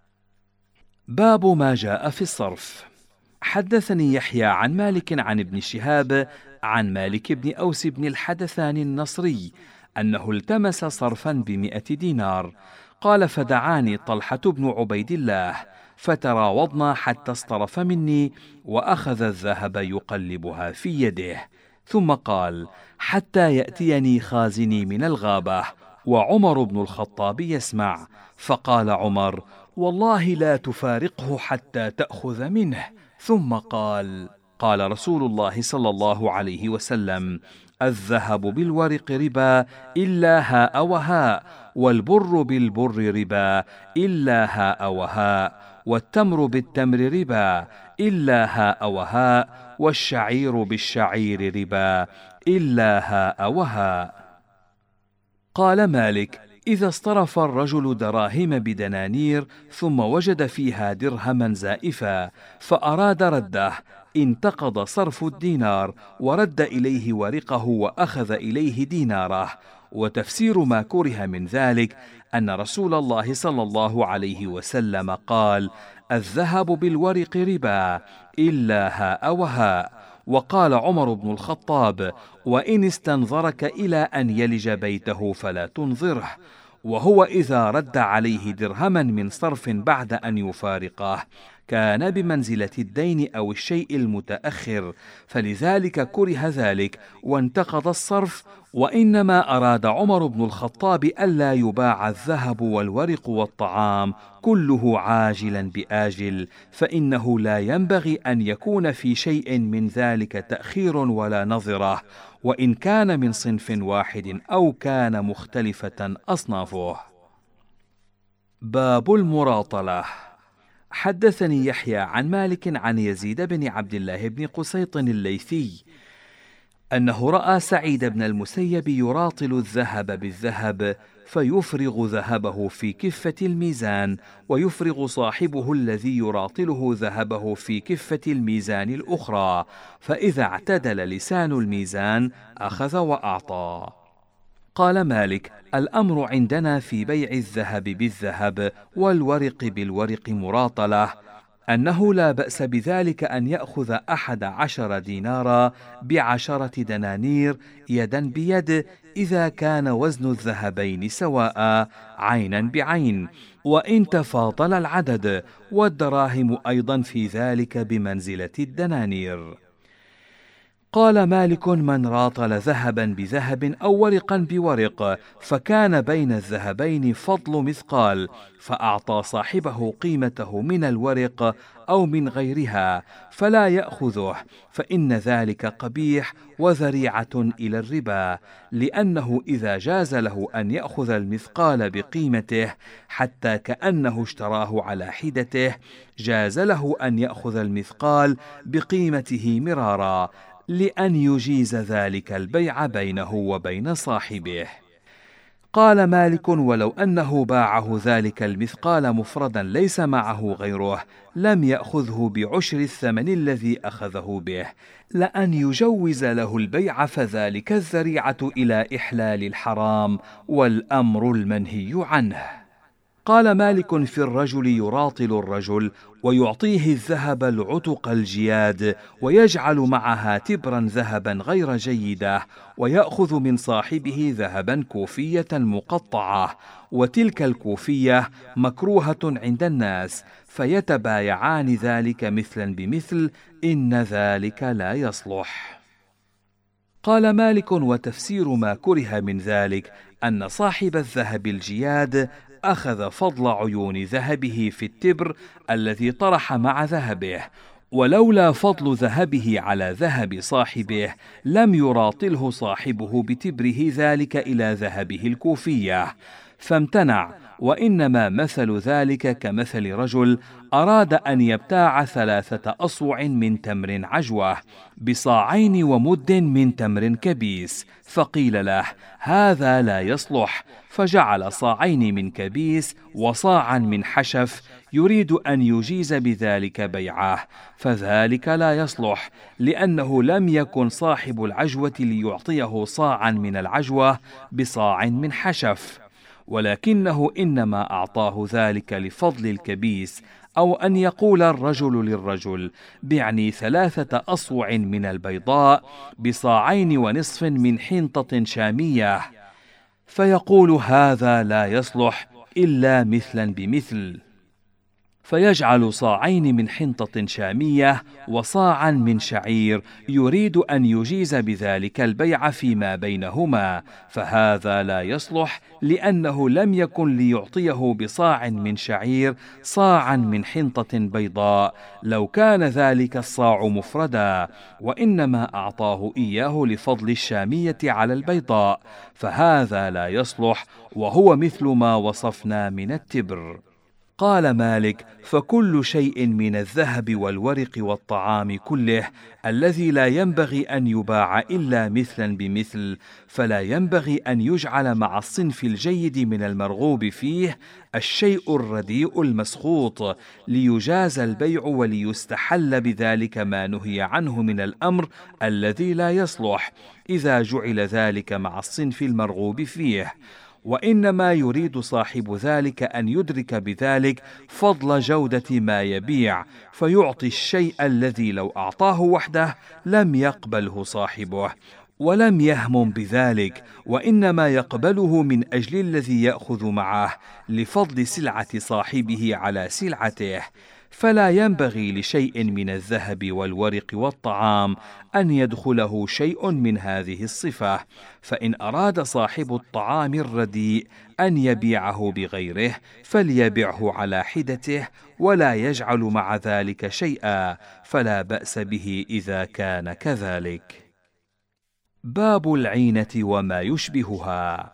باب ما جاء في الصرف. حدثني يحيى عن مالك عن ابن شهاب عن مالك بن أوس بن الحدثان النصري أنه التمس صرفا ب100 دينار. قال: فدعاني طلحة بن عبيد الله فتراوضنا حتى اصطرف مني، وأخذ الذهب يقلبها في يده، ثم قال: حتى يأتيني خازني من الغابة، وعمر بن الخطاب يسمع. فقال عمر: والله لا تفارقه حتى تأخذ منه. ثم قال: قال رسول الله صلى الله عليه وسلم: الذهب بالورق ربا إلا هاء وهاء، والبر بالبر ربا إلا هاء وهاء، والتمر بالتمر ربا إلا هاء وهاء، والشعير بالشعير ربا إلا هاء وهاء. قال مالك: إذا اصطرف الرجل دراهم بدنانير ثم وجد فيها درهما زائفا فأراد رده، انتقض صرف الدينار، ورد إليه ورقه وأخذ إليه ديناره. وتفسير ما كره من ذلك أن رسول الله صلى الله عليه وسلم قال: الذهب بالورق ربا إلا هاء وهاء. وقال عمر بن الخطاب: وإن استنظرك إلى أن يلج بيته فلا تنظره. وهو إذا رد عليه درهما من صرف بعد أن يفارقه كان بمنزلة الدين أو الشيء المتأخر، فلذلك كره ذلك وانتقض الصرف. وإنما أراد عمر بن الخطاب ألا يباع الذهب والورق والطعام كله عاجلا بآجل، فإنه لا ينبغي أن يكون في شيء من ذلك تأخير ولا نظرة، وإن كان من صنف واحد أو كان مختلفة أصنافه. باب المراطلة. حدثني يحيى عن مالك عن يزيد بن عبد الله بن قسيط الليثي أنه رأى سعيد بن المسيب يراطل الذهب بالذهب، فيفرغ ذهبه في كفة الميزان، ويفرغ صاحبه الذي يراطله ذهبه في كفة الميزان الأخرى، فإذا اعتدل لسان الميزان أخذ وأعطى. قال مالك: الأمر عندنا في بيع الذهب بالذهب والورق بالورق مراطلة، أنه لا بأس بذلك أن يأخذ 11 دينارا ب10 دنانير يدا بيد، إذا كان وزن الذهبين سواء عينا بعين، وإن تفاضل العدد، والدراهم أيضا في ذلك بمنزلة الدنانير. قال مالك: من راطل ذهبا بذهب أو ورقا بورق، فكان بين الذهبين فضل مثقال، فأعطى صاحبه قيمته من الورق أو من غيرها، فلا يأخذه، فإن ذلك قبيح وذريعة إلى الربا، لأنه إذا جاز له أن يأخذ المثقال بقيمته حتى كأنه اشتراه على حدته، جاز له أن يأخذ المثقال بقيمته مرارا، لأن يجيز ذلك البيع بينه وبين صاحبه. قال مالك: ولو أنه باعه ذلك المثقال مفردا ليس معه غيره، لم يأخذه بعشر الثمن الذي أخذه به، لأن يجوز له البيع، فذلك الذريعة إلى إحلال الحرام، والأمر المنهي عنه. قال مالك: في الرجل يراطل الرجل ويعطيه الذهب العتق الجياد، ويجعل معها تبرا ذهبا غير جيدة، ويأخذ من صاحبه ذهبا كوفية مقطعة، وتلك الكوفية مكروهة عند الناس، فيتبايعان ذلك مثلا بمثل، إن ذلك لا يصلح. قال مالك: وتفسير ما كره من ذلك أن صاحب الذهب الجياد أخذ فضل عيون ذهبه في التبر الذي طرح مع ذهبه، ولولا فضل ذهبه على ذهب صاحبه لم يراطله صاحبه بتبره ذلك إلى ذهبه الكوفية، فامتنع. وإنما مثل ذلك كمثل رجل أراد أن يبتاع 3 أصوع من تمر عجوة بصاعين ومد من تمر كبيس، فقيل له: هذا لا يصلح، فجعل صاعين من كبيس وصاعا من حشف، يريد أن يجيز بذلك بيعه، فذلك لا يصلح، لأنه لم يكن صاحب العجوة ليعطيه صاعا من العجوة بصاع من حشف، ولكنه إنما أعطاه ذلك لفضل الكبيس، أو أن يقول الرجل للرجل: بعني 3 أصوع من البيضاء بصاعين ونصف من حنطة شامية، فيقول: هذا لا يصلح إلا مثلا بمثل، فيجعل صاعين من حنطة شامية وصاعا من شعير، يريد أن يجيز بذلك البيع فيما بينهما، فهذا لا يصلح، لأنه لم يكن ليعطيه بصاع من شعير صاعا من حنطة بيضاء لو كان ذلك الصاع مفردا، وإنما أعطاه إياه لفضل الشامية على البيضاء، فهذا لا يصلح، وهو مثل ما وصفنا من التبر. قال مالك: فكل شيء من الذهب والورق والطعام كله الذي لا ينبغي أن يباع إلا مثلا بمثل، فلا ينبغي أن يجعل مع الصنف الجيد من المرغوب فيه الشيء الرديء المسخوط، ليجاز البيع وليستحل بذلك ما نهي عنه من الأمر الذي لا يصلح، إذا جعل ذلك مع الصنف المرغوب فيه. وإنما يريد صاحب ذلك أن يدرك بذلك فضل جودة ما يبيع، فيعطي الشيء الذي لو أعطاه وحده لم يقبله صاحبه، ولم يهمم بذلك، وإنما يقبله من أجل الذي يأخذ معه، لفضل سلعة صاحبه على سلعته، فلا ينبغي لشيء من الذهب والورق والطعام أن يدخله شيء من هذه الصفة، فإن أراد صاحب الطعام الرديء أن يبيعه بغيره فليبعه على حدته ولا يجعل مع ذلك شيئا، فلا بأس به إذا كان كذلك. باب العينة وما يشبهها.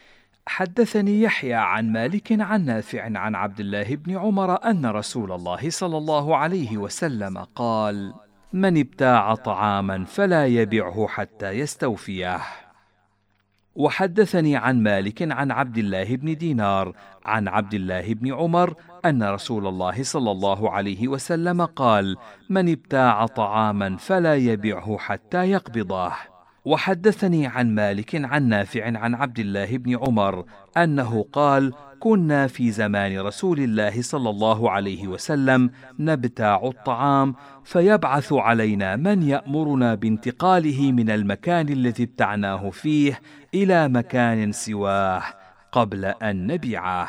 حدثني يحيى عن مالك عن نافع عن عبد الله بن عمر أن رسول الله صلى الله عليه وسلم قال: من ابتاع طعاما فلا يبعه حتى يستوفيه. وحدثني عن مالك عن عبد الله بن دينار عن عبد الله بن عمر أن رسول الله صلى الله عليه وسلم قال: من ابتاع طعاما فلا يبعه حتى يقبضه. وحدثني عن مالك عن نافع عن عبد الله بن عمر أنه قال: كنا في زمان رسول الله صلى الله عليه وسلم نبتاع الطعام، فيبعث علينا من يأمرنا بانتقاله من المكان الذي ابتعناه فيه إلى مكان سواه قبل أن نبيعه.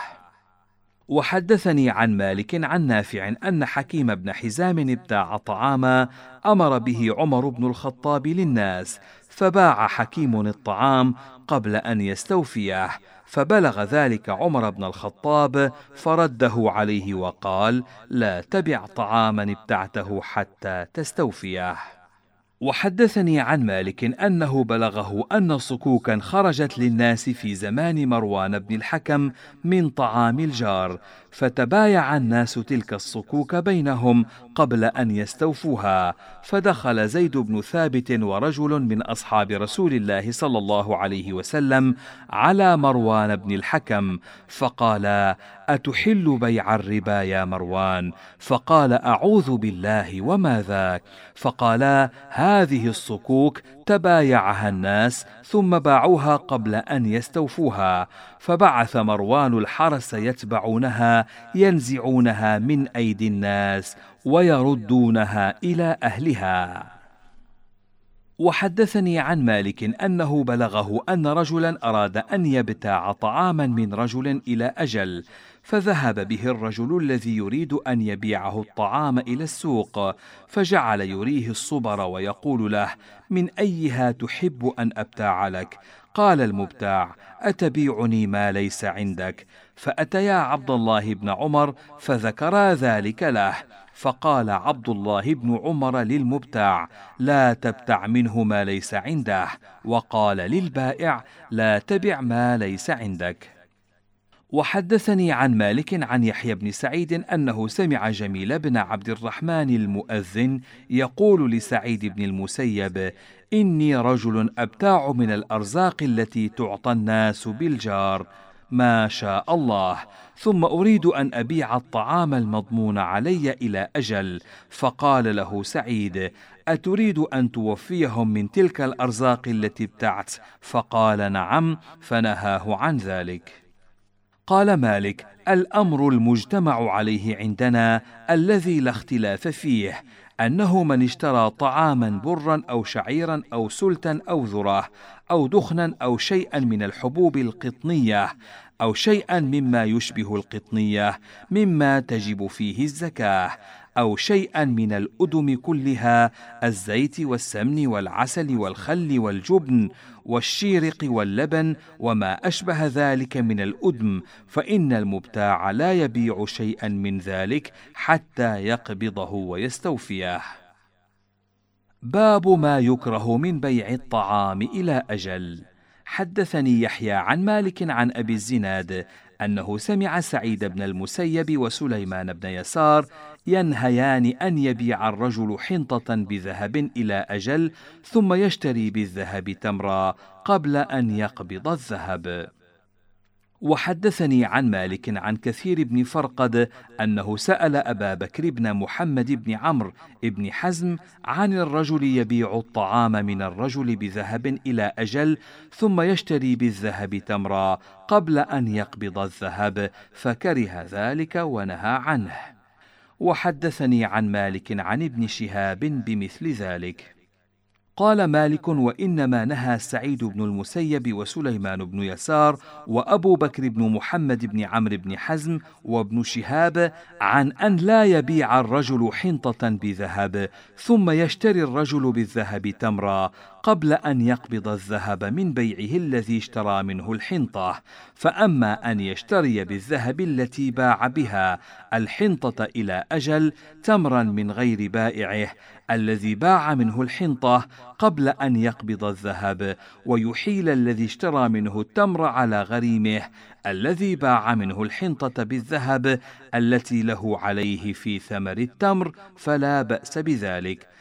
وحدثني عن مالك عن نافع أن حكيم بن حزام ابتاع طعاما أمر به عمر بن الخطاب للناس، فباع حكيم الطعام قبل أن يستوفيه، فبلغ ذلك عمر بن الخطاب فرده عليه وقال: لا تبع طعاما ابتعته حتى تستوفيه. وحدثني عن مالك أنه بلغه أن صكوكا خرجت للناس في زمان مروان بن الحكم من طعام الجار، فتبايع الناس تلك الصكوك بينهم قبل أن يستوفوها، فدخل زيد بن ثابت ورجل من أصحاب رسول الله صلى الله عليه وسلم على مروان بن الحكم فقال: أتحل بيع الربا يا مروان؟ فقال: أعوذ بالله وما ذاك. فقالا: هذه الصكوك تبايعها الناس ثم باعوها قبل أن يستوفوها، فبعث مروان الحرس يتبعونها ينزعونها من أيدي الناس ويردونها إلى أهلها. وحدثني عن مالك أنه بلغه أن رجلا أراد أن يبتاع طعاما من رجل إلى أجل، فذهب به الرجل الذي يريد أن يبيعه الطعام إلى السوق، فجعل يريه الصبر ويقول له: من أيها تحب أن أبتاع لك؟ قال المبتاع: أتبيعني ما ليس عندك؟ فأتيا عبد الله بن عمر فذكرا ذلك له، فقال عبد الله بن عمر للمبتاع: لا تبتع منه ما ليس عنده، وقال للبائع: لا تبع ما ليس عندك. وحدثني عن مالك عن يحيى بن سعيد أنه سمع جميل بن عبد الرحمن المؤذن يقول لسعيد بن المسيب: إني رجل أبتاع من الأرزاق التي تعطى الناس بالجار ما شاء الله، ثم أريد أن أبيع الطعام المضمون علي إلى أجل. فقال له سعيد: أتريد أن توفيهم من تلك الأرزاق التي ابتعت؟ فقال: نعم، فنهاه عن ذلك. قال مالك: الأمر المجتمع عليه عندنا الذي لا اختلاف فيه أنه من اشترى طعاما برا أو شعيرا أو سلتا أو ذرة أو دخنا أو شيئا من الحبوب القطنية أو شيئا مما يشبه القطنية مما تجب فيه الزكاة أو شيئا من الأدم كلها: الزيت والسمن والعسل والخل والجبن والشيرق واللبن وما أشبه ذلك من الأدم، فإن المبتاع لا يبيع شيئا من ذلك حتى يقبضه ويستوفيه. باب ما يكره من بيع الطعام إلى أجل. حدثني يحيى عن مالك عن أبي الزناد أنه سمع سعيد بن المسيب وسليمان بن يسار ينهيان أن يبيع الرجل حنطة بذهب إلى أجل ثم يشتري بالذهب تمرا قبل أن يقبض الذهب. وحدثني عن مالك عن كثير بن فرقد أنه سأل أبا بكر بن محمد بن عمرو بن حزم عن الرجل يبيع الطعام من الرجل بذهب إلى أجل ثم يشتري بالذهب تمرا قبل أن يقبض الذهب، فكره ذلك ونهى عنه. وحدثني عن مالك عن ابن شهاب بمثل ذلك. قال مالك: وإنما نهى سعيد بن المسيب وسليمان بن يسار وأبو بكر بن محمد بن عمرو بن حزم وابن شهاب عن أن لا يبيع الرجل حنطة بذهب ثم يشتري الرجل بالذهب تمرا قبل أن يقبض الذهب من بيعه الذي اشترى منه الحنطة. فأما أن يشتري بالذهب التي باع بها الحنطة إلى أجل تمرا من غير بائعه الذي باع منه الحنطة قبل أن يقبض الذهب، ويحيل الذي اشترى منه التمر على غريمه الذي باع منه الحنطة بالذهب التي له عليه في ثمر التمر، فلا بأس بذلك.